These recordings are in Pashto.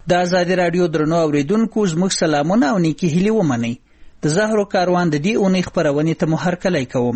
د آزادي راډیو درنو اوریدونکو زموږ سلامونه او نیکی هیلې ومنئ. د زهرو کاروان د دې اونۍ خپرونې ته مو هرکلی کوم.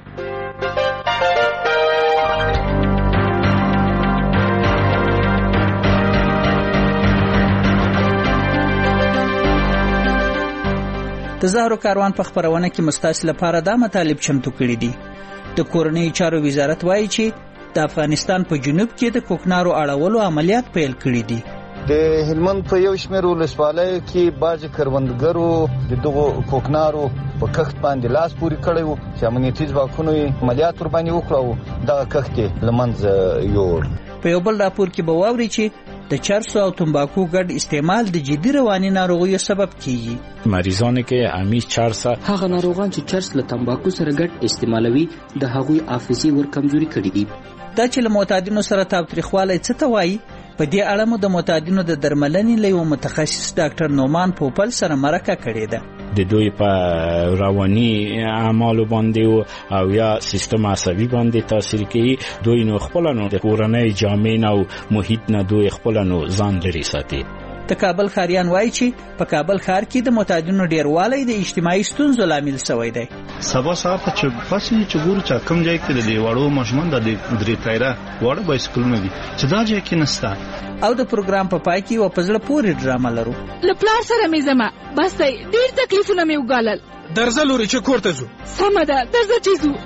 د زهرو کاروان په خپرونه کې مستاسو لپاره دا مطالب چمتو کړي دي. د کورنۍ چارو وزارت وایي چې د افغانستان په جنوب کې د کوکنارو اړولو عملیات پیل کړي دي. د هلمند په یو شمېر ولسوالیو کې بعضې کروندګرو د دغو کوکنارو په کښت باندې لاس پورې کړی و چې امنیتي ځواکونو یې عملیات ورباندې وکړه او دغه کښت یې له منځه یوړ. په یو بل راپور کې به واورئ چې د چرسو او تنباکو ګډ استعمال د جدي رواني ناروغیو سبب کیږي. مریضانو کې امی چرس هغه ناروغان چې چرس له تنباکو سره ګډ استعمالوي د هغوی حافظه ور کمزوري کړي دي. دا چې له معتادینو سره تاوتریخوالی څه ته وایي، په دې اړه مو د معتادینو د درملنې له یو متخصص ډاکټر نومان پوپل سره مرکه کړې ده. د دوی په رواني اعمالو باندې او یا سیستم عصبي باندې تاثیر کوي. دوی نو خپل نو د کورنۍ جامع او محیط نه دوی خپل نو ځان لري ساتي. د کابل ښاریان وایي چې په کابل ښار کې د معتادینو ډیروالی د اجتماعي ستونزو لامل شوی دی. سبا سهار ته چې پسې چې ګورو چې کوم ځای کې د وړو ماشومان د درې ټایره وړه بایسکلونه دي چې دا ځای کې نشته. او د پروګرام په پای کې یو په زړه پورې ډرامه لرو. له پلار سره مې زما بس دی ډېر تکلیفونه مې وګالل. درځه لورې چې کور ته ځو. سمه ده درځه چې ځو.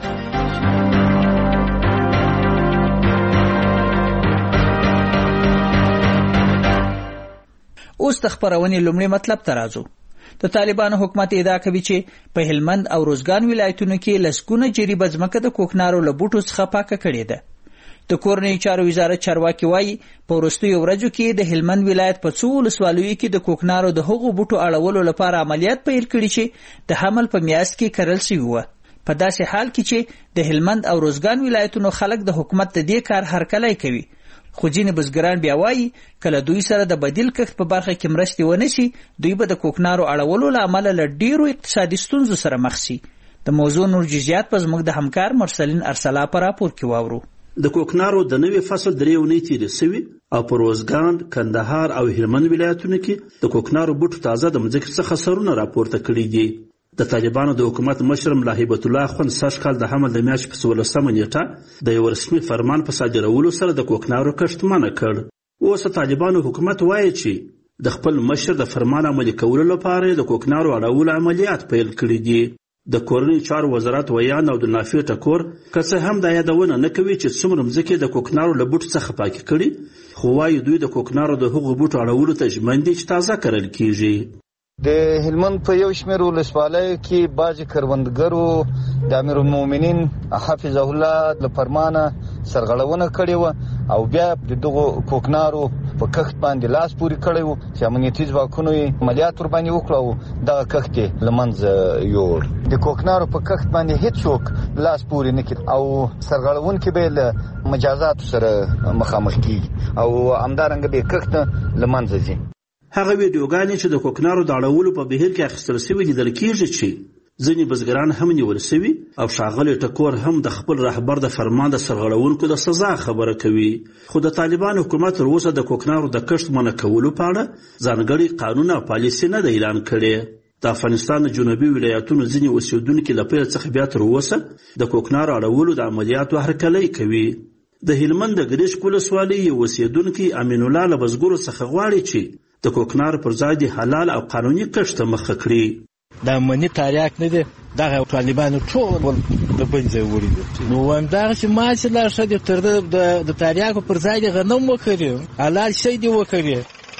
اوس د خپرونې لومړی مطلب ته راځو. د طالبانو حکومت ادعا کوي چې په هلمند او روزګان ولایتونو کې لسګونه جریبه ځمکه د کوکنارو له بوټو څخه پاکه کړې ده. د کورنۍ چارو وزارت چارواکي وایي په وروستیو ورځو کې د هلمند ولایت په څو ولسوالیو کې د کوکنارو د هغو بوټو اړولو لپاره عملیات پیل کړي چې د حمل په میاشت کې کرل شوي وه. په داسې حال کې چې د هلمند او روزګان ولایتونو خلک د حکومت د دې کار هرکلی کوي، خو ځینې بزګران بیا وایي کله دوی سره د بدیل کښت په برخه کې مرستې ونه شي، دوی به د کوکنارو اړولو له امله له ډیرو اقتصادي ستونزو سره مخ شي. د موضوع نور جزئیات په زموږ د همکار مرسلین ارسلا په راپور کې واورو. د کوکنارو د نوې فصل 3 اونۍ تیرې شوي او په روزګان، کندهار او هلمند ولایتونو کې د کوکنارو بوټو تازه د مځکې څخه سرونه راپورته کړي دي. د طالبانو د حکومت مشر ملا هیبت الله اخوند سږ کال د حمل د میاشتې په 16مه نیټه د یو رسمي فرمان په صادرولو سره د کوکنارو کښت منع کړ. اوس طالبانو حکومت وایي چې د خپل مشر د فرمان عملي کولو لپاره د کوکنارو اړولو عملیات پیل کړي دي. د کورنۍ چارو وزارت ویان او د نافع ټکور که څه هم دا یادونه نه کوي چې څومره مځکې د کوکنارو له بوټو څخه پاکې کړي، خو وایي دوی د کوکنارو د هغو بوټو اړولو ته ژمن دي چې تازه کرل کیږي. د هلمند په یو شمېر ولسوالیو کې بعضې کروندګرو د امیرالمؤمنین حفظه الله له فرمانه سرغړونه کړې وه او بیا د دغو کوکنارو په کښت باندې لاس پورې کړی و چې امنیتي ځواکونو یې عملیات ورباندې وکړه او دغه کښت یې له منځه یوړ. د کوکنارو په کښت باندې هیڅوک لاس پورې نه کړي او سرغړونکي به له مجازاتو سره مخامخ کیږي او همدارنګه به کښت له منځه ځي. هغه ویډیوګانې چې د کوکنارو د اړولو په بهیر کې اخیستل شوي لیدل کیږي چې ځینې بزګران هم نیول شوي او ښاغلی ټکور هم د خپل رهبر د فرمان د سرغړونکو د سزا خبره کوي. خو د طالبانو حکومت تر اوسه د کوکنارو د کښت منع کولو په اړه ځانګړی قانون او پالیسي نه ده اعلان کړې. د افغانستان د جنوبي ولایتونو ځینې اوسېدونکي له پیل څخه بیا تر اوسه د کوکنارو اړولو د عملیاتو هرکلی کوي. د هلمند د ګریشک ولسوالۍ یو اوسېدونکي امین الله له بزګرو څخه غواړي چې د کوکنارو پر ځای د حلال او قانوني کښت ته مخه کړي. دا منی تاریاک نه دی، دغه طالبانو ټول د بل ځای وړي دي. نو همدغسې ماسې لا ښه دي تر د تاریاکو پر ځای د غنم وکري، حلال شی دې وکري.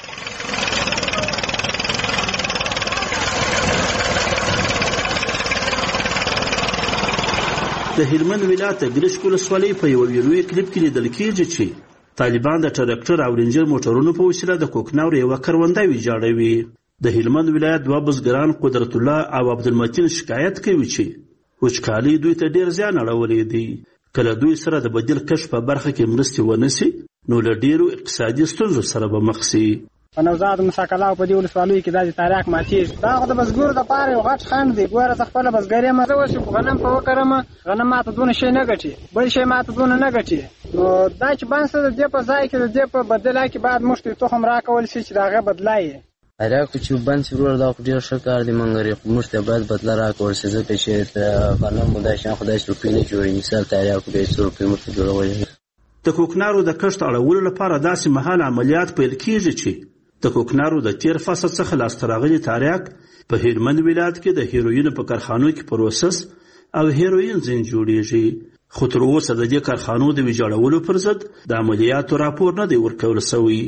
د هلمند ولایت د ګریشک ولسوالۍ په یو ویډیویي کلیپ کې لیدل کېږي چې طالبان د ټرکټر او رینجر موټرونو په وسیله د کوکنارو یوه کرونده ویجاړوي. د هلمند ولایت 2 بزګران قدرت الله او عبدالمتین شکایت کوي چې وچکالي دوی ته ډیر زیان اړولی دی. کله دوی سره د بدیل کښت په برخه کې مرستې ونه شي نو له ډیرو اقتصادي ستونزو سره به مخ شي. په نوزاد مساکلا او په دې ولسوالیو کې دا د تاریخ ماتېږي. دا خو د بزګرو دپاره یو غټ خنډ دی. ګوره زه خپله بزګر یم، زه اوس غنم په وکرم، غنم ماته دونه شی نه ګټي، بل شی ماته دونه نه ګټي. نو دا چې بند څه د دې په ځای کې د دې په بدله کې باید موږ ته تخم راکول شي چې د هغه بدله یې تاریخ چې بند شي وروره دا خو ډېر ښه کار دی. مګر موږ ته باید بدله راکول شي ځکه چې د غنم مو دا شیان خو داسې روپۍ نه جوړوي. مثال تاریخ خو بیا څو روپۍ موږ ته جوړولی. د کوکنارو د کښت اړولو لپاره داسې مهال عملیات پیل کیږي چې د کوکنارو د تیر فصل څخه لاسته راغلي تاریخ په هلمند ولایت کې د هیروینو په کارخانو کې پروسس او هیروین ځین جوړیږي. خو تر اوسه د دې کارخانو د ویجاړولو پر ضد د عملیاتو راپور نه دی ورکول شوی.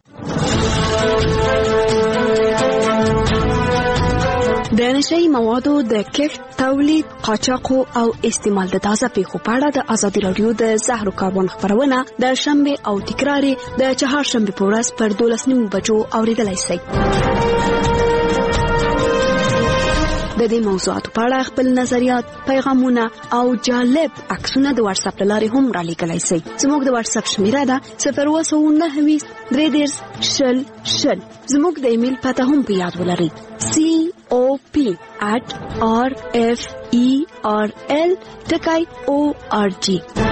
د نشئی موادو د کښت، تولید، قاچاق او استعمال د تازه پیښو په اړه د ازادي راډیو د زهرو کاروان خبرونه د شنبه او تکرار د چهارشنبه په ورځ پر 12:30 بجو اوریدلای شئ. د دې موضوعاتو په اړه خپل نظریات، پیغامونه او جالب عکسونه د واتس اپ لارې هم را لیږلی شئ. زموږ د واتس اپ شمیره ده 029233000. زموږ د ایمیل پته هم په یاد ولرئ: cop@rferl.org.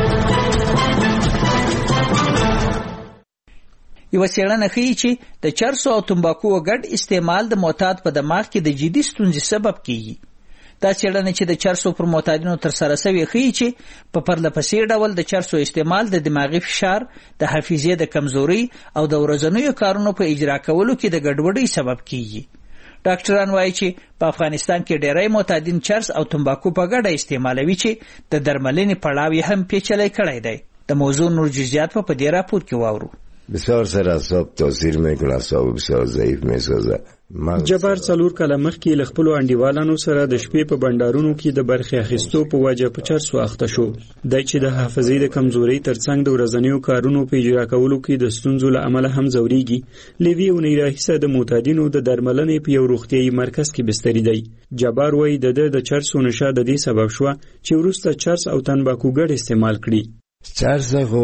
یو څېړنه ښیي چې د چرسو او تمباکو ګډ استعمال د معتاد په دماغ کې د جدي ستونزې سبب کیږي. دا څېړنه چې د چرسو پر معتادینو ترسره شوې ښیي چې په پرلهپسې ډول د چرسو استعمال د دماغي فشار، د حافظې د کمزورۍ او د ورځنیو کارونو په اجرا کولو کې د ګډوډۍ سبب کیږي. ډاکټران وایي چې په افغانستان کې ډېری معتادین چرس او تمباکو په ګډه استعمالوي چې د درملنې پړاو یې هم پیچلی کړی دی. د موضوع نور جزئیات په دې راپور کې واورو. بسیار سر اعصاب تاثیر میکنه، اعصاب بسیار ضعیف میسازه. جبار 4 کاله مخکې له خپلو انډیوالانو سره د شپې په بندارونو کې د برخې اخیستو په وجه په چرسو اخته شو. دی چې د حافظې د کمزورۍ ترڅنګ د ورځنیو کارونو په اجرا کولو کې د ستونزو له امله هم ځورېږي. لوي اونۍ راهیسه د معتادینو د درملنې په یو روغتیایي مرکز کې بستري دی. جبار وایي د چرسو نشه د دې سبب شوه چې وروسته چرس او تنباکو ګډ استعمال کړي. چرس خو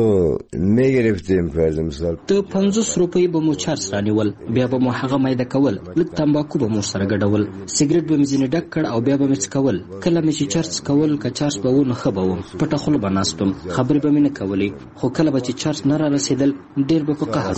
میگرفتیم فرض مثال د 50 روپۍ به مو چرس رانیول، بیا به مو هغه میده کول، لږ تمباکو به مو سره ګډول، سیګریټ به مې ځینې ډک کړ او بیا به مې څکول. کله مې چې چرس کول که چرس به و نو ښه به وم، پټه خوله به ناستم، خبرې به مې نه کولې. خو کله به چې چرس نه را رسېدل ډېر به په قهر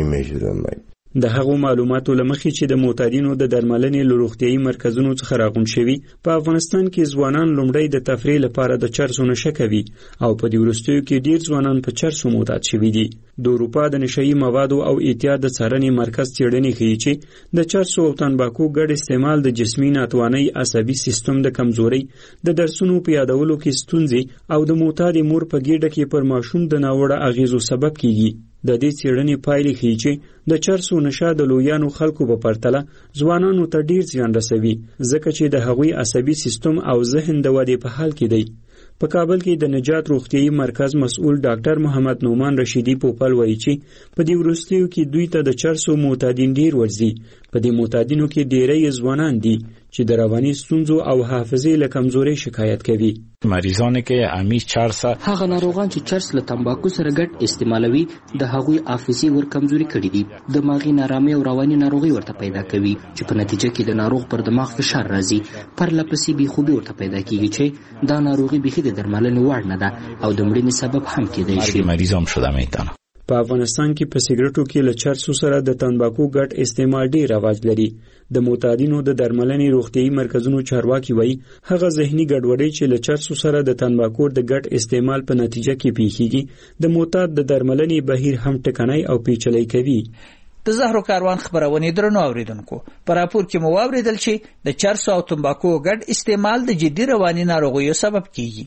وم. د هغو معلوماتو له مخې چې د معتادینو د درملنې له روغتیایي مرکزونو څخه راغونډ شوي، په افغانستان کې ځوانان لومړی د تفریح لپاره د چرسو نشه کوي او په دې وروستیو کې ډېر ځوانان په چرسو معتاد شوي دي. د اروپا د نشهیي موادو او اعتیاد د څارنې مرکز څېړنې ښیي چې د چرسو او تنباکو ګډ استعمال د جسمي ناتوانۍ، عصبي سیستم د کمزورۍ، د درسونو په یادولو کې ستونزې او د معتادې مور په ګېډه کې پر ماشوم د ناوړه اغېزو سبب کیږي. د دې څېړنې پایلې ښیي چې د چرسو نشه د لویانو خلکو په پرتله ځوانانو ته ډېر زیان رسوي، ځکه چې د هغوی عصبي سیستم او ذهن د ودې په حال کې دی. په کابل کې د نجات روغتیایي مرکز مسؤل ډاکټر محمد نومان رشیدي پوپل وایي چې په دې وروستیو کې دوی ته د چرسو معتادین ډېر ورځي. په دې معتادینو کې ډېری ځوانان دي چې د رواني ستونزو او حافظې له کمزورۍ شکایت کوي. مریضان که امی چرس هغه ناروغان چې چرس له تمباکو سره ګډ استعمالوي د هغوی حافظې ور کمزوري کړي دي. دماغي نارامي او رواني ناروغي ورته پیدا کوي چې په نتیجه کې د ناروغ پر دماغ فشار راځي. پرلهپسې بېخوبي ورته پیدا کیږي چې دا ناروغي بیخي د درملنې وړ نه ده او د مړینې سبب هم کیدای شي. مریض هم شده میتونه. په افغانستان کې په سیګریټو کې له چرسو سره د تنباکو ګډ استعمال ډېر رواج لري. د معتادینو د درملنې روغتیایي مرکزونو چارواکي وایي هغه ذهني ګډوډۍ چې له چرسو سره د تنباکو د ګډ استعمال په نتیجه کې پیښیږي د معتاد د درملنې بهیر هم ټکنی او پیچلی کوي. د زهرو کاروان خبرونه درنو اوریدونکو، په راپور کې مو واوریدل چې د چرسو او تنباکو ګډ استعمال د جدي رواني ناروغیو سبب کیږي.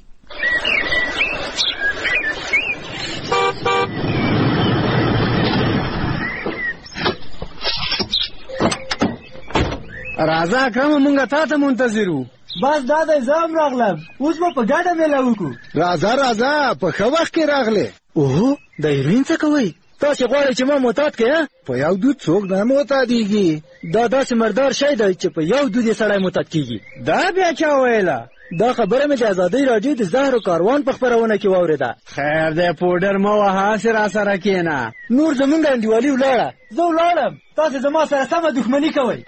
راځه کوم مونږه تا ته منتظرو. بس دا د زام راغلم، اوس به په ګډه میله وکړو. راځه په ښه وخت کې راغلې. اوهو د هیروین څه کوئ؟ تاسې غواړئ چې ما معتاد کړئ؟ په یو دود څوک نه معتادېږي. دا داسې مردار شی دی چې په یو دود یې سړی معتاد کېږي. دا بیا چا ویله؟ دا خبره مې د ازادۍ راډیو د زهر کاروان په خپرونه کې واورېده. خیر دی پوډر مه وهه، هسې راسره کښېنه. نور زمونږ انډیوالي ولاړه، زه ولاړم، تاسې زما سره سمه دښمني کوئ.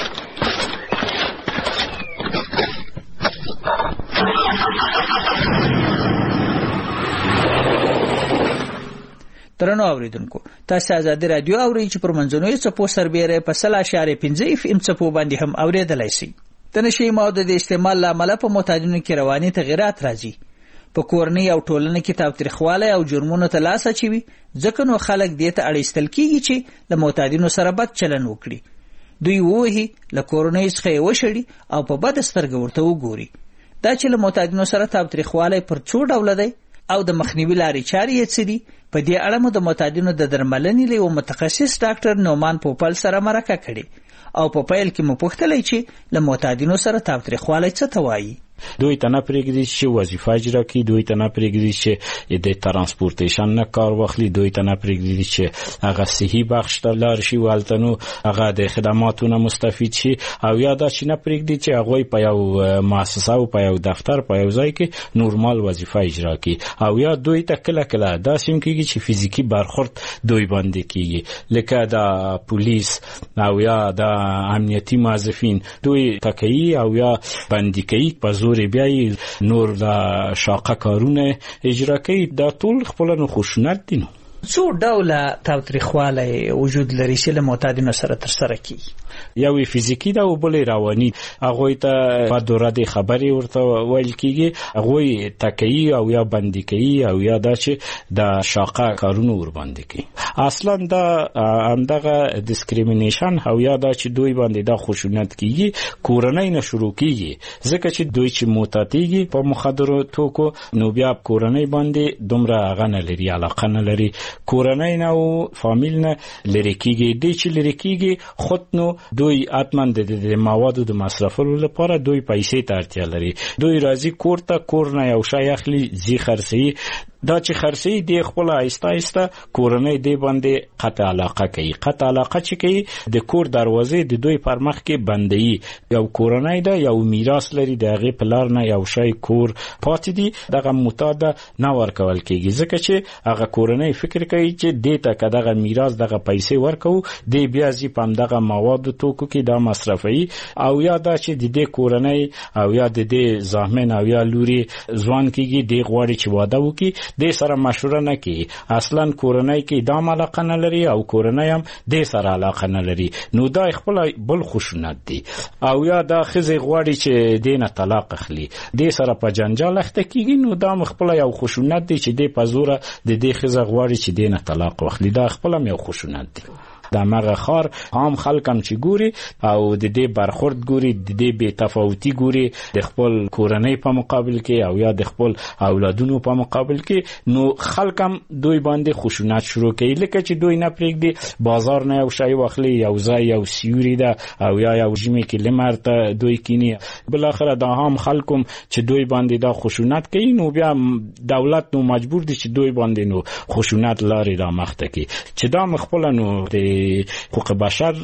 درنو اوریدونکو، تاسو آزادي رادیو اورئ چې پر منځنوي څپو سربېره په 0.5 FM څپو باندې هم اوریدلای شئ. د نشي موادو د استعمال لامل په معتادینو کې رواني تغیرات راځي. په کورنۍ او ټولنه کې تاوتریخوالی او جرمونو ته لاس اچوي، ځکه نو خلک دې ته اړیستل کیږي چې له معتادینو سره بد چلن وکړي. دوی ووهي، له کورنۍ څخه یې وشړي او په بد سترګه ورته وګوري. دا چې له معتادینو سره تاوتریخوالی پر څو ډوله دی او د مخنیوي لارې چارې یې څه دي، په دې اړه مو د معتادینو د درملنې له یو متخصص ډاکټر نومان پوپل سره مرکه کړې او په پیل کې مو پوښتلی چې له معتادینو سره تاوتریخوالی څه ته وایي. دوی ته نه پرېږدي چې وظیفه اجرا کړي، دوی ته نه پرېږدي چې د ترانسپورټیشن نه کار واخلي، دوی ته نه پرېږدي چې هغه صحي بخش ته لاړ شي او هلته نو هغه د خدماتو نه مستفید شي، او یا دا چې نه پرېږدي چې هغوی په یو مؤسسه او په یو دفتر په یو ځای کې نورمال وظیفه اجرا کړي، او یا دوی ته کله کله داسې هم کېږي چې فزیکي برخورد دوی باندې کېږي، لکه د پولیس او یا د امنیتي موظفین دوی تکوي او یا بندي کوي، په زور بیاي نور د شاقه کارونه اجرا کوي. دا ټول خپل نو خشونت دي. نو څو ډوله تاوتریخوالی وجود لري چې له معتادینو سره ترسره کیږي. یو فزیکی دا او بل رواني. هغه ته په دوره د خبري ورته ویل کیږي، هغه تکي او یا بندي کوي او یا دا چې د شاقه کارونه ور باندې کوي. اصلا دا همدغه ډیسکریمینیشن او یا دا چې دوی باندې دا خشونت کیږي کورنۍ نه شروع کیږي، ځکه چې دوی چې معتادیږي په مخدرو توکو نو بیا کورنۍ باندې دومره غنه لري، علاقه نه لري، کورنۍ نه او فامیل نه لري کیږي. د چې لري کیږي خود نو دوی اتمن د موادو د مصرفولو لپاره دوی پیسې ته اړتیا لري. دوی راځي کور ته، کور نه یو شی اخلي، زی خرڅي، دا چې خرڅي دی خپل آیسته آیسته کورنۍ دی باندې قطع علاقه کوي. قطع علاقه چې کوي د کور دروازې د دوی پر مخ کې بندي. یو کورنۍ ده، یو میراث لري، دغه پلار نه یو شی کور پاتې دي، دغه معتاد نه ورکول کیږي، ځکه چې هغه کورنۍ فکر کوي چې دې ته کداغه میراث دغه پیسې ورکو دی بیا زی پم دغه مواد توکو کې دا مصرفي، او یا دا چې د دې کورنۍ او یا د دې زامن او یا لوري ځوان کیږي دی غواړي چې واده وکړي، د سره مشوره نه کوي. اصلا کورنۍ کې دا علاقه نه لري او کورنۍ هم د سره علاقه نه لري، نو دا خپل بل خشونت دي. او یا دا خزه غواړي چې دینه طلاق اخلي، د سره په جنجال اخته کیږي، نو دا خپل یو خشونت دي چې د پزوره د دې خزه غواړي چې دینه طلاق واخلي، دا خپل یو خشونت دي. د مغه خار عام خلکم چې ګوري او د دې برخورد ګوري، د دې بے تفاوتی ګوري د خپل کورنۍ په مقابل کې او یا د خپل اولادونو په مقابل کې، نو خلکم دوی باندې خشونت شروع کوي، لکه چې دوی نه پرېږدي بازار نه یو شی واخلي، یو ځای یو سیوري ده او یا یو ژمي کې لمرته دوی کینی، بل اخره د عام خلکم چې دوی باندې دا خشونت کوي، نو بیا دولت نو مجبور دي چې دوی باندې نو خشونت لاري را مخته کوي، چې دا مخبل نو د حقوق بشر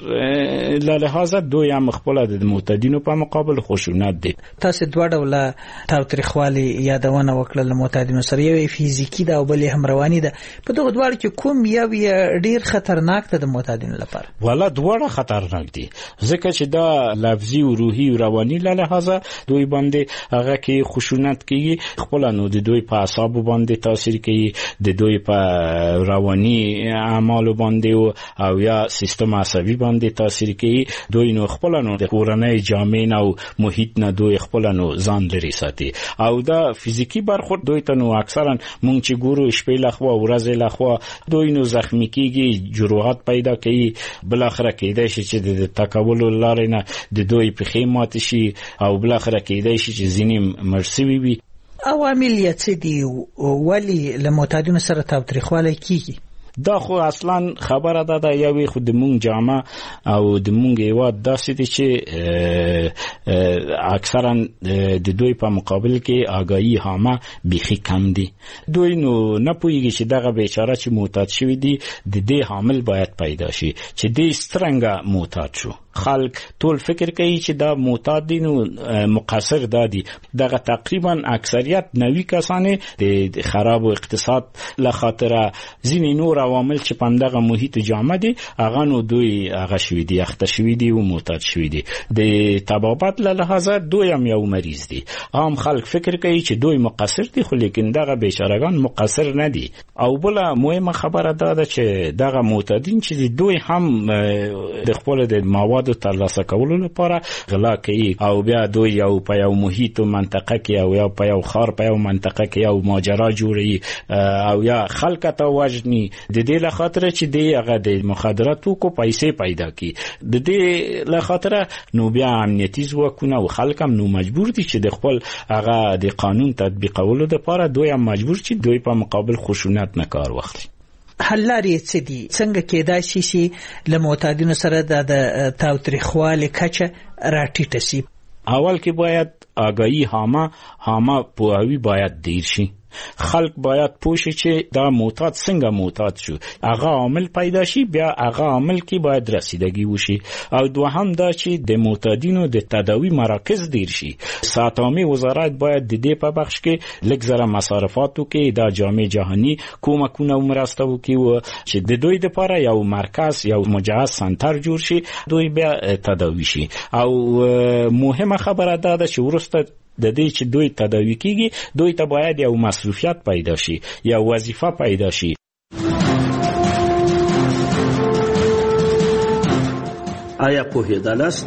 له لحاظه دوی هم خپل د معتادینو په مقابل خشونت دي. تاسو دوه ډوله تاوتریخوالی یادونه وکړه له معتادینو سره، یو فزیکی ده او بل هم رواني ده. په دغه دوه کې کوم یو ډیر خطرناک ده د معتادینو لپاره؟ ولا دوه خطرناک دي، ځکه چې دا لفظي او روحي او رواني له لحاظه دوی باندې هغه کې خشونت کوي، خپل نو د دوی په اعصاب باندې تاثیر کوي، د دوی په رواني اعمال باندې او یا سیستم عصبي باندې تاثیر کوي. دوی نو خپل نو د کورنۍ جامع او محیط نه دوی خپل نو ځان لري ساتي، او دا فزیکی برخورد دوی ته نو اکثرا مونږ چې ګورو شپې لخوا ورځې لخوا دوی نو زخمی کیږي، جروحات پیدا کوي، بل اخره کېدای شي چې د تکول لارې نه د دوی په خیمات شي او بل اخره کېدای شي چې ځینې مرسوي وي. عوامل یې څه دي ولی له معتادینو سره تاوتریخوالی کیږي؟ دا خو اصلا خبره ده یوې خو د مونږ جامه او د مونږ هیواد داسې دي چې اکثرا د دوی په مقابل کې آگاهی هامه بیخي کم دي. دوی نو نه پوهیږي چې دغه بیچاره چې معتاد شوی دي د دې حامل باید پیدا شي چې دې سترنګه معتاد شو. خلک ټول فکر کوي چې دا معتاد دي نو مقصر دادي. دغه تقریبا اکثریت 90 کسان د خراب اقتصاد لخاطر ځینې نور عوامل چې پندغه محیط جامع دي هغه نو دوی هغه شوي دي اخته شوي دي او معتاد شوي دي. د طبابت له لحاظه دوی هم یو مریض دي. عام خلک فکر کوي چې دوی مقصر دي خو لیکن دغه بیچارهګان مقصر نه دي. او بل مهمه خبره ده چې دغه معتادین چې دوی هم د خپل د موادو ترلاسه کولو لپاره غلا کوي او بیا دوی یو په یو محیط او منطقه کې او یو په یو خار په یو منطقه کې یو ماجرا جوړي او یا خلک ته وژني د دې لخاطر چې دی هغه د مخدراتو کو پیسې پیدا کی. د دې لخاطر نو بیا امنیتي ځواکونه او خلک هم نو مجبور دي چې د خپل هغه د قانون تطبیقولو لپاره دوی هم مجبور چې دوی په مقابل خشونت نه کار واخلي. حل لري څه دي؟ څنګه کېدای شي چې له معتادینو سره د تاوتریخوالي کچه راټیټه شي؟ اول کې باید آگاهی هامه پوهاوی باید دیر شي. خلق باید پوښي چې دا معتاد څنګه معتاد شو، هغه عامل پیدا شي، بیا هغه عامل کې باید رسیدگی وشي. او دوهم دا چې د معتادینو د تداوی مراکز دیر شي. ساتامي وزارت باید د دې په بخش کې لږ زره مصارفاتو کې د جامع جهانی کومکونه مرسته وکړي چې د دوی لپاره یو مرکز یو مجهز سنټر جوړ شي، دوی بیا تداوی شي. او مهمه خبره ده چې ورسته د دې چې دوی تداوی کیږي دوی ته باید یو مصروفیت پیدا شي، یو وظیفه پیدا شي. آیا پوهېدلاست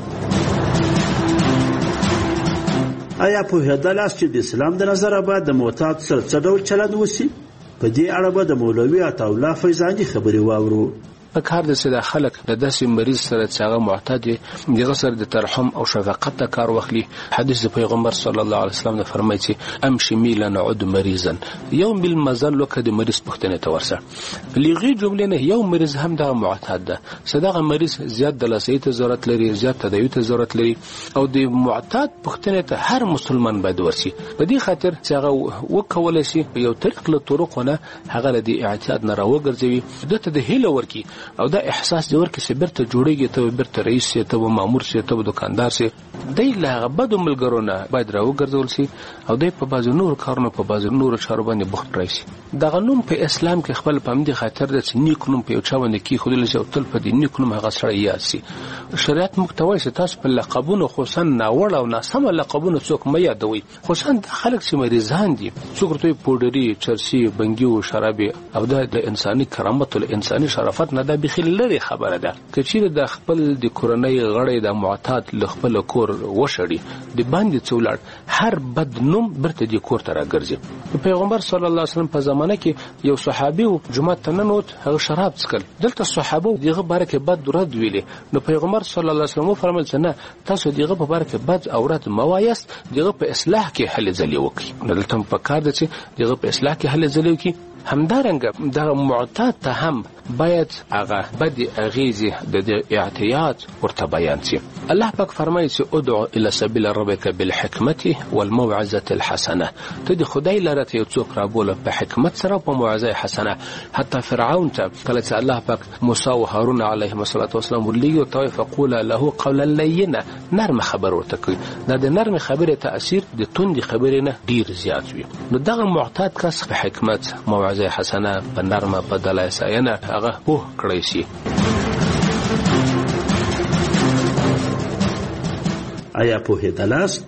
چې د اسلام د نظره باید د معتاد سره څه ډول چلند وشي؟ په دې اړه به د مولوي عطاالله فیضاني خبرې واورو. په کار د سده خلک د داسې مریض سره چې هغه معتاد دی دغه سره د ترحم او شفقت د کار واخلي. حدیث د پیغمبر صلی الله علیه وسلم د فرمایي چې امشي میلا نعود مریضا یوم بالمزل لکه د مریض پښتنه ته ورسه. لغي جمله نه یو مریض هم د معتاد ده، صدقه مریض زیات د لاسیت ضرورت لري، زیات تداوی ته ضرورت لري او د معتاد پښتنه ته هر مسلمان باید ورسي. په دې خاطر چې هغه وکول شي یو طریق له طرقونه هغه د اعتیاد نه راوګرځوي، دته د هیله ورکی او دا احساس دی ورکه چې برته جوړیږي ته برته رئیس سي ته مامور سي ته دکاندار سي دی لا بدو ملګرونه باید راوګرځول سي او دی په بازو نور کارونه په بازو نور چارو باندې بوخت راشي. دا قانون په اسلام کې خپل پام دي خاطر د نیک نوم په چا باندې کې خودل شي او تل په دې نیک نوم هغه سره یاد سي. شریعت محتوی چې تاسو په لقبونو خصوصا ناوړ او ناسم لقبونو څوک مې یادوي، خصوصا د خلک چې مریضان دي څوک ته پودری چرسي بنګیو شرابي او د انساني کرامت او انساني شرافت نه بخیل لري خبره ده. کچیر د خپل د کورنۍ غړي د معتاد لخپل کور وشړي د باندې څولړ هر بد نوم برته د کور ته راګرځي. پیغمبر صلی الله علیه وسلم په زمانه کې یو صحابي او جمعه تننوت هغه شراب څکل، دلته صحابه دغه برکه بد رد ویلي. نو پیغمبر صلی الله علیه وسلم فرمایل چې نه تاسو دغه په برکه بد اورات موایست دغه په اصلاح کې حل ځلی وکي. دلته په کار ده چې دغه په اصلاح کې حل ځلی وکي. همدارنګه د معتاد ته هم باید هغه بد اغیزه د اعتیاد ورته بیان شي. الله پاک فرمایي چې ادعو الى سبيل ربك بالحکمه والموعظه الحسنه. ته د خدای لاره ته څوک رابوله په حکمت سره په موعظه حسنه. حتی فرعون ته کله چې الله پاک موسی او هارون علیهم السلام ولي او فقول له قولا لینا نرم خبر ورته کوي. دا د نرم خبره تاثیر د توند خبرې نه ډیر زیات وي. نو دغه معتاد کس په حکمت موعظه حسنه په نرمه بدله ساینه هغه په کړی شي. آیا پوهېدلاست؟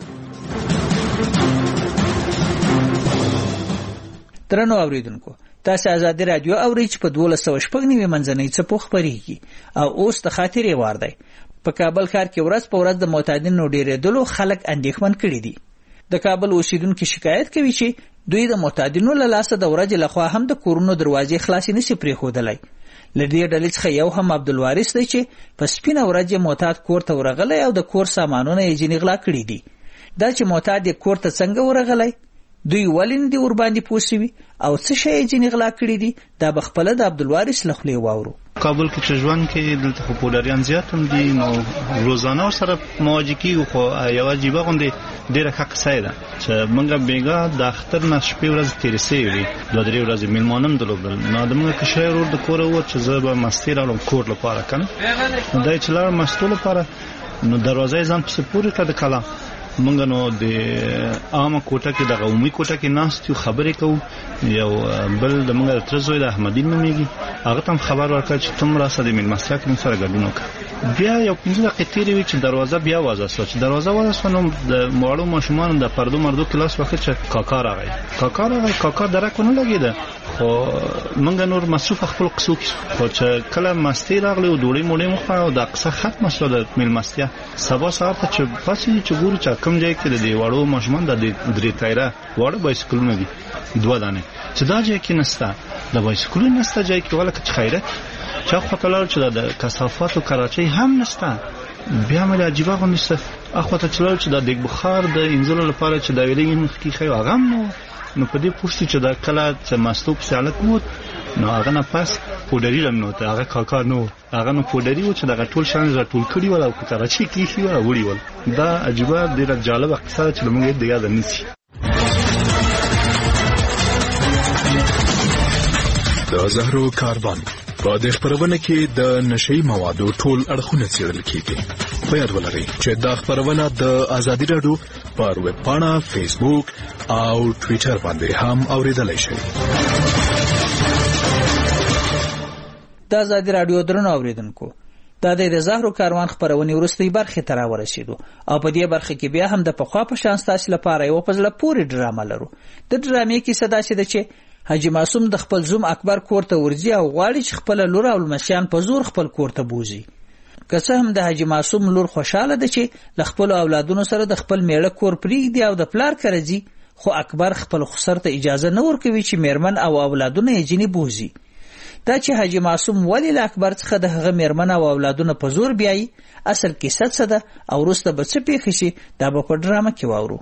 درنو اوریدونکو، تاسو آزادي رادیو اورئ چې په 1290 منځنۍ څپو خبرېږي او اوس د خاطرې وار دی. په کابل ښار کې ورځ په ورځ د معتادینو ډېرېدلو خلک اندېښمن کړي دي. د کابل اوسیدونکو شکایت کوي چې دوی د معتادینو له لاسه د ورځې لخوا هم د کورونو دروازې خلاصې نشي پرېښودلی. له دې ډلې څخه یو هم عبدالوارث دی چې په سپینه ورځ معتاد کور ته ورغلی او د کور سامانونه یې ځینې غلا کړي دي. دا چې معتاد یې کور ته څنګه ورغلی دوی ولې نه دي ورباندې پوه سوي او څه شی یې ځینې غلا کړي دي؟ دا به خپله د عبدالوارث له خولې واورو. کابل کې چې ژوند کې دلته خو پولریان زیات هم دي، نو روزانه ورسره مواجه کېږو، خو یوه عجیبه غوندې ډېره ښه قصه یې ده چې موږ بېګا د اختر نه شپې ورځې تېرې سوې وې، 2-3 ورځې مېلمانه هم درلودل. نو د موږ کشری ورور د کوره ووت چې زه به مستې راوړم کور لپاره که نه، نو دی چې لاړم مستو لپاره، نو دروازه یې ځان پسې پورې کړه د کلا. موږ نو د عامه کوټه کې دغه عمومي کوټه کې ناست یو، خبرې کوو. یو بل د موږ د تره زوی د احمدین نومېږي، هغه ته هم خبر ورکړه چې ته هم راسه د مېلمستیا کې موږ سره ګډون وکړه. بیا یو 15 دقیقې تېرې وې چې دروازه بیا وازه سوه. چې دروازه وازه سوه نو د واړو ماشومانو د پردو مردو کې لاس واخېد چې کاکا راغی. کاکا درک ونه لګېده، خو موږ نور مصروف خپلو قصو کې شو. خو چې کله مستې راغلې او ډوډۍ موډۍ مو خوړه او دا قصه ختمه شوه د مېلمستیا، سبا سهار ته چې پاسېږي چې ګورو چې کوم ځای کې د دې واړو ماشومان د 3 ټایره واړه بایسکلونه دي 2 دانې، چې دا ځای کې نسته، د بایسکلونو نسته ځای کې، ولکه چې خیرت چا خواته لاړ چې د کثافاتو کراچۍ هم نسته. بیا مې عجیبه غوندې څه اخواته چې لاړ چې د دیګ بخار د انځلو لپاره چې دا ویلې مخکې ښیو هغه هم نه و. نو په دې پوه شو چې دا کله چې مستو پسې هلک موت، نو هغه نه پس پوډري هم نه وته، هغه کاکا نه و، هغه نو پوډري و چې دغه ټول شیان راټول کړي ول او په کراچۍ کې ایښي ول او وړي ول. دا عجیبه ډېره جالبه قصه ده چې موږ یې د یاده نیسي. د زهرو کاروان په دې خپرونه کې د نشئی موادو ټول اړخونه څېړل کېږي. په یاد ولرئ چې دا خپرونه د ازادي راډیو پر ویب پاڼه، فیسبوک او ټویټر باندې هم اوریدلای شئ. د ازادي راډیو درنو اوریدونکو، دا د زهرو کاروان خپرونې وروستۍ برخې ته راورسېدو او په دې برخه کې بیا هم د پخوا په شان ستاسو لپاره یو په زړه پورې ډرامه لرو. د ډرامې کیسه داسې ده چې حاجي معصوم د خپل زوم اکبر کور ته ورځي او غواړي چې خپل لور او لمسیان په زور خپل کور ته بوزي. که څه هم د حاجي معصوم لور خوشاله ده چې له خپل اولادونو سره د خپل میړه کور پرېږدي او د پلار کره ځي، خو اکبر خپل خسر ته اجازه نه ورکوي چې میرمن او اولادونه یې ځینې بوزي. دا چې حاجي معصوم ولې له اکبر څخه د هغه میرمن او اولادونه په زور بیایي، اصل کیسه څه ده او وروسته به څه پیښې شي، دا به په ډرامه کې واورو.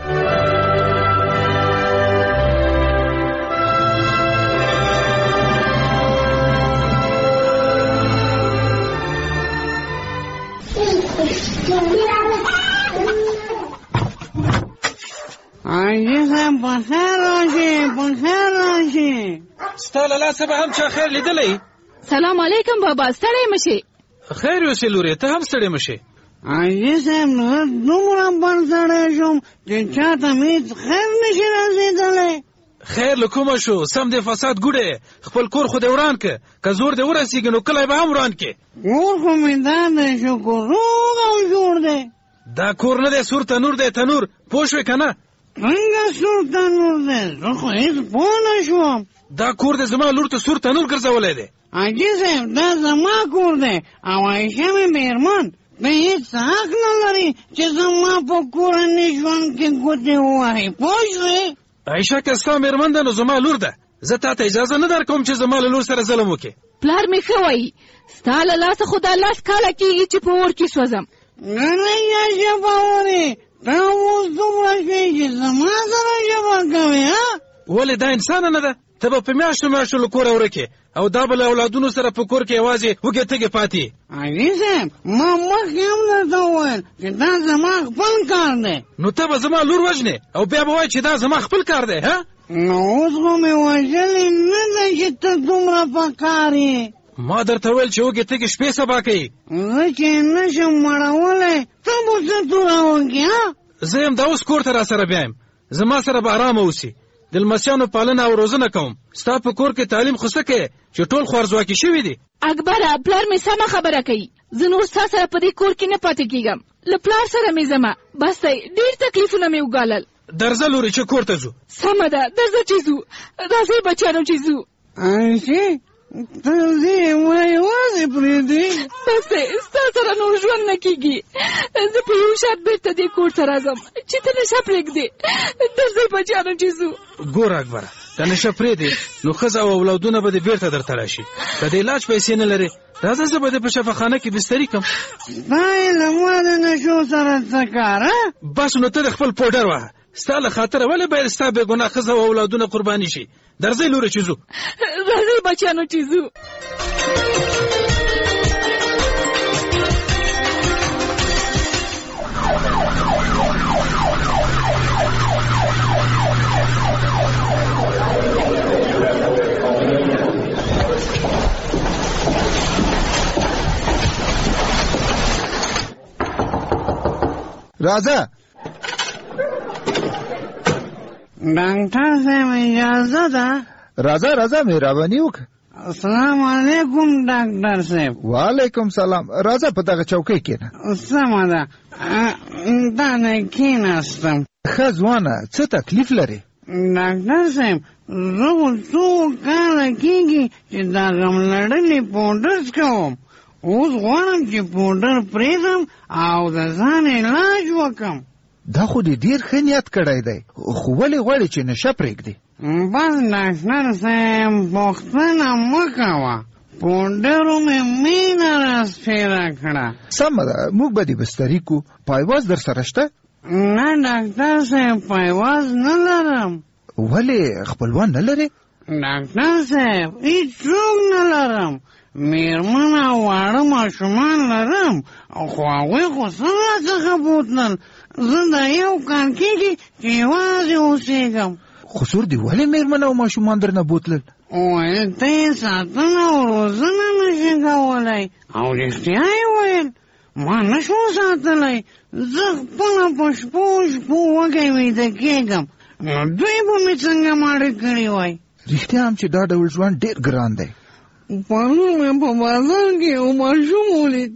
بخیر راشي ستا له لاسه به هم چا خیر لیدلی؟ سلام علیکم بابا، ستړی مشې. خیر یوسې لورې، ته هم ستړی مشې. حاجي صاحب دومره بند سړی شوم چې چا ته مې هېڅ خیر نشي رسېدلی. خیر له کومه شو؟ سم دې فساد ګوډې، خپل کور خو دې وران که زور دې ورسېږي نو کلی به هم وران کې. کور خو مې دا دی شکر روغ او جوړ دی. دا کور نه دی، سور تنور دی، تنور. پوه شوې که نه؟ څنګه سور تنور دی؟ زه خو هېڅ پوه نه شوم. دا کور دی زما لور ته سور تنور ګرځولی دی. حاجي صاحب دا زما کور دی او عایشه مې مېرمن، ته هېڅ حق نه لري چې زما په کورني ژوند کې ګوتې ووهې. پوه شوې؟ عایشه که ستا مېرمن ده نو زما لور ده. زه تا ته اجازه نه درکوم چې زما له لور سره ظلم وکړې. پلار مې ښه وایي، ستا له لاسه خو دا 10 کاله کېږي چې په اور کې سوځم. نه ژبه ورې، ته اوس دومره شوې چې زما سره ژبه کوې. ولې دا انسانه نه ده؟ ته به په میاشتو له کوره ورکې او دا به له اولادونو سره په کور کې یوازې وږې تږې پاتې. حاجي صاحب ما مخکې هم درته وویل چې دا زما خپل کار دی. نو ته به زما لور وژنې او بیا به وایې چې دا زما خپل کار دی. نو اوس خو مې وژلې نه ده چې ته دومره په کار یې. ما درته ویل چې وږې تږې شپې سبا کوي. زه چې نه شم مړولی ته به څه توره وکړې؟ زه یم دا اوس کور ته را سره بیا یم، زما سره به ارامه اوسي. د لمسیانو پالنه او روزنه کوم. ستا په کور کې تعلیم خو څه کوې چې ټول خوارځواکي شوي دي؟ اکبره پلار مې سمه خبره کوي، زه نور ستا سره په دې کور کې نه پاتې کېږم. له پلار سره مې ځمه، بس دی ډېر تکلیفونه مې وګالل. درځه لورې چې کور ته ځو. سمه ده درځه چې ځو، راځئ بچیانو چې ځو. عایشې ته ځې ما یوازې پرېږدې؟ بس دی ستا سره نور ژوند نه کېږي. زه په یو شرط بېرته دې کور ته راځم چې ته نشه پرېږدې. درځئ بچیانو چې ځو. ګوره اکبره که نشه پرېږدې نو ښځه او اولادونه به دې بېرته درته راشي. که د علاج پیسې نه لرې راځه زه به دې په شفاخانه کې بستري کړم. دا یې له ما د نشو سره څه کار؟ بس نو ته د خپل پوډر وهه ستا له خاطره ولې باید ستا بېګناه ښځه او اولادونه قرباني شي؟ درځئ لورې چې ځو. راځئ بچیانو چې ځو. راځه ډاکټر صاحب اجازه ده؟ راځه مهرباني وکړه. السلام علیکم ډاکټر صاحب. وعلیکم سلام. راځه په دغه چوکۍ کښېنه. سمه ده دا کښېناستم. ښه ځوانه څه تکلیف لري؟ ډاکټر صاحب زه خو څو کاله کېږي چې دا غم لړلې پوډر څکوم. اوس غواړم چې پوډر پرېږدم او د ځان علاج وکړم. دا خو دې ډېر ښه نیت کړی دی، خو ولې غواړې چې نشه پرېږدې؟ بس ډاکټر صاحب پوښتنه مه کوه، پوډرو مې مینه راسپېره کړه. سمه ده، موږ به دې بستري کو. پایواز در سره شته؟ نه ډاکټر صاحب پایواز نه لرم. ولې خپلوان نه لرې؟ ډاکټر صاحب هېڅوک نه لرم. مېرمن او واړه ماشومان لرم، خو هغوی خو څه راڅخه بوتلل. زه دا یو کال کېږي چې یوازې اوسېږم. خسور دې ولې مېرمن او ماشومان درنه بوتلل؟ ویل ته یې ساتنه او روزنه نشي کولی، او رښتیا یې ویل ما نشو ساتلی. زه خپله په شپو وږی ویده کېږم، نو دوی به مې څنګه ماړه کړي وای. رښتیا هم چې دا ډول ژوند ډېر ګران دی. پرون مې په بازار کې یو ماشوم ولید،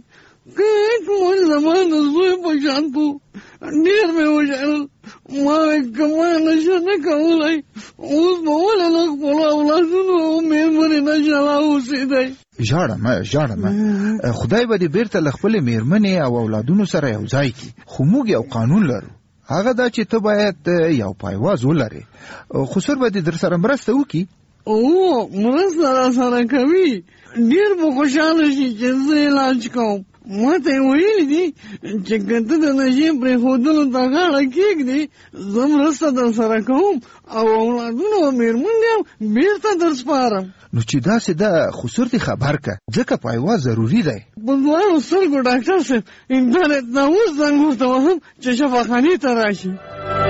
هېڅ زما د زوی په شان و. ډېر مې وژړل. ما ویل که ما نشه نه کولی، اوس به ولې له خپلو اولادونو او مېرمنې نه جلا اوسېدی. ژاړه مه. خدای به دې بېرته له خپلې مېرمنې او اولادونو سره یو ځای کړي، خو موږ یو قانون لرو، هغه دا چې ته باید یو پایواز ولرې. خسر به دې در سره مرسته وکړي. او مرسته را سره کوي، ډېر به خوشحاله شي چې زه علاج کوم. ما ته یې ویلي دي چې که ته د نشې پرېښودلو ته غاړه کېږدې، زه مرسته در سره کوم او اولادونه او مېرمنې هم بېرته در سپارم. نو چې داسې ده خسر دې خبر که، ځکه پایواز ضروري دی. په دواړو سترګو ډاکټر صاحب انټرنېټ نه اوس زنګ ورته وهم چې شفاخانې ته راشي.